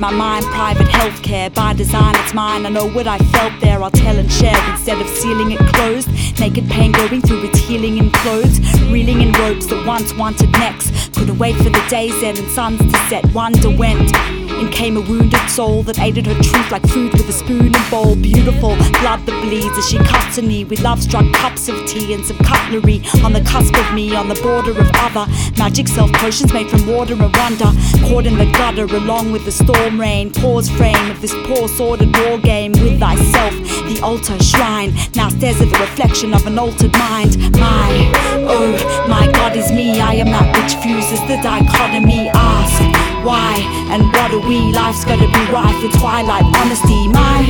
my mind, private healthcare. By design, it's mine. I know what I felt there. I'll tell and share instead of sealing it closed. Naked pain going through its healing in clothes. Reeling in ropes that once wanted next. Couldn't wait for the day's end and suns to set. Wonder went. In came a wounded soul that ate at her truth like food with a spoon and bowl. Beautiful blood that bleeds as she cuts a knee with love-struck cups of tea and some cutlery on the cusp of me, on the border of other magic self potions made from water and wonder. Caught in the gutter along with the storm rain. Pause frame of this poor sordid war game with thyself. The altar shrine now stares at the reflection of an altered mind. My God is me. I am that which fuses the dichotomy. Ask why and what are we? Life's gotta be rife with twilight honesty.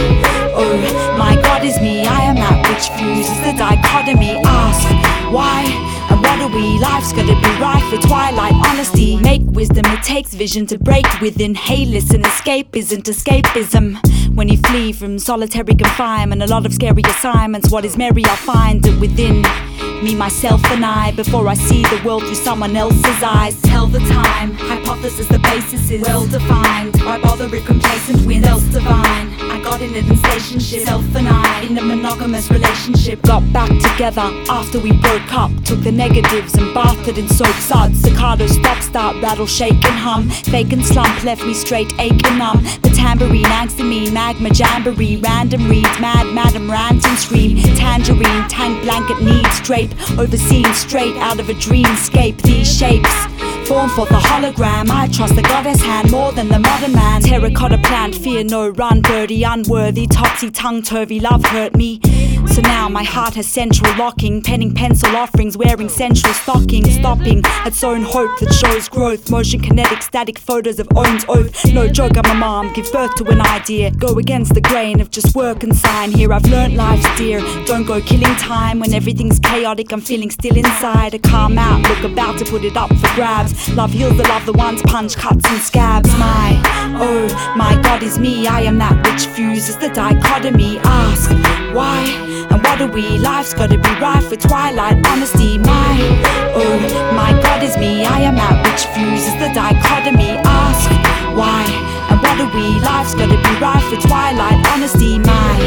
My God is me. I am that which fuses the dichotomy. Ask why and what are we? Life's gotta be rife with twilight honesty. Make wisdom, it takes vision to break within. Hey listen, escape isn't escapism. When you flee from solitary confinement, a lot of scary assignments. What is merry, I'll find it within me, myself and I. Before I see the world through someone else's eyes. Tell the time, hypothesis, the basis is well defined. Why bother if complacent with else divine? I got in an relationship, self and I, in a monogamous relationship. Got back together after we broke up. Took the negatives and bathed it in soap suds. Staccato, stop, start, rattle, shake and hum. Fake and slump left me straight, ache and numb. The tambourine, angst and mean, magma jamboree. Random reads, mad madam, rant and scream. Tangerine, tank blanket needs drape. Overseen straight out of a dreamscape. These shapes form for the hologram. I trust the goddess hand more than the modern man. Terracotta plant, fear no, run birdie. Unworthy, topsy tongue turvy, love hurt me. So now my heart has central locking. Penning pencil offerings, wearing central stockings. Stopping its own hope that shows growth. Motion kinetic, static photos of Owen's oath. No joke, I'm a mom, give birth to an idea. Go against the grain of just work and sign. Here I've learnt life's dear. Don't go killing time when everything's chaotic. I'm feeling still inside. A calm outlook, about to put it up for grabs. Love heals the love, the ones punch, cuts and scabs. My God is me. I am that which fuses the dichotomy. Ask why and what are we? Life's gotta be rife with twilight honesty. My God is me. I am that which fuses the dichotomy. Ask why and what are we? Life's gotta be rife with twilight honesty.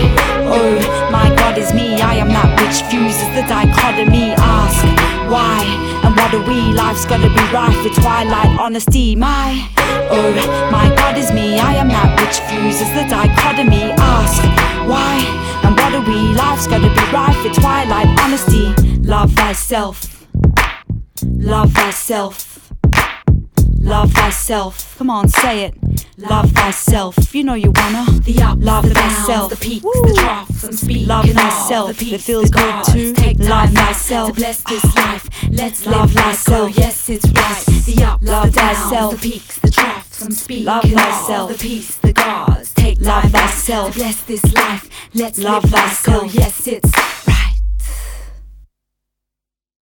My God is me. I am that which fuses the dichotomy. Ask why and what are we? Life's gotta be rife with twilight honesty. My God is me. I am that which fuses the dichotomy. Ask why and what are we? Life's gotta be rife with twilight honesty. Love thyself. Love thyself. Love thyself. Come on, say it. Love thyself. You know you wanna. The ups, love the thyself. Downs, the peaks, the troughs. I'm speaking. Love thyself. The peaks, it feels good too. Love thyself. To bless this life. Let's love thyself. Yes, it's right. The ups, love the downs, the peaks, the troughs. I'm speaking. Love thyself. The peace, the gods. Take love thyself. To bless this life. Let's love thyself. Yes, it's